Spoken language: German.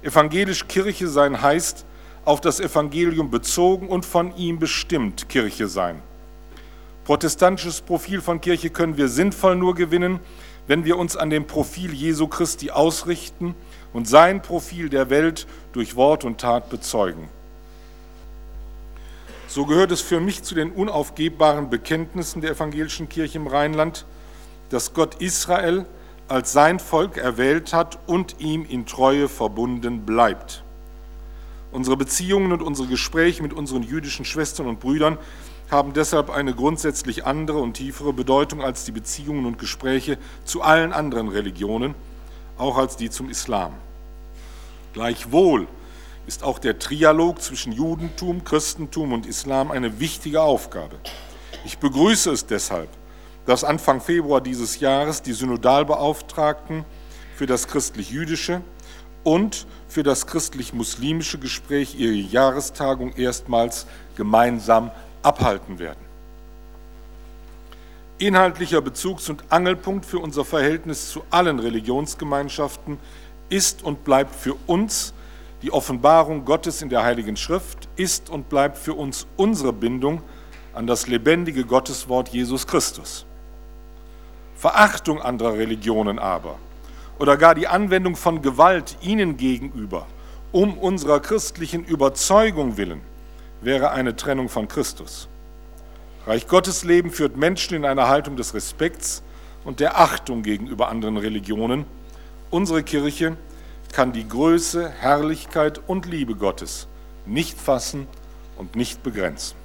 Evangelisch Kirche sein heißt, auf das Evangelium bezogen und von ihm bestimmt Kirche sein. Protestantisches Profil von Kirche können wir sinnvoll nur gewinnen, wenn wir uns an dem Profil Jesu Christi ausrichten und sein Profil der Welt durch Wort und Tat bezeugen. So gehört es für mich zu den unaufgebbaren Bekenntnissen der evangelischen Kirche im Rheinland, dass Gott Israel als sein Volk erwählt hat und ihm in Treue verbunden bleibt. Unsere Beziehungen und unsere Gespräche mit unseren jüdischen Schwestern und Brüdern haben deshalb eine grundsätzlich andere und tiefere Bedeutung als die Beziehungen und Gespräche zu allen anderen Religionen, auch als die zum Islam. Gleichwohl ist auch der Trialog zwischen Judentum, Christentum und Islam eine wichtige Aufgabe. Ich begrüße es deshalb, dass Anfang Februar dieses Jahres die Synodalbeauftragten für das christlich-jüdische und für das christlich-muslimische Gespräch ihre Jahrestagung erstmals gemeinsam abhalten werden. Inhaltlicher Bezugs- und Angelpunkt für unser Verhältnis zu allen Religionsgemeinschaften ist und bleibt für uns die Offenbarung Gottes in der Heiligen Schrift, ist und bleibt für uns unsere Bindung an das lebendige Gotteswort Jesus Christus. Verachtung anderer Religionen aber oder gar die Anwendung von Gewalt ihnen gegenüber, um unserer christlichen Überzeugung willen, wäre eine Trennung von Christus. Reich Gottes Leben führt Menschen in eine Haltung des Respekts und der Achtung gegenüber anderen Religionen. Unsere Kirche kann die Größe, Herrlichkeit und Liebe Gottes nicht fassen und nicht begrenzen.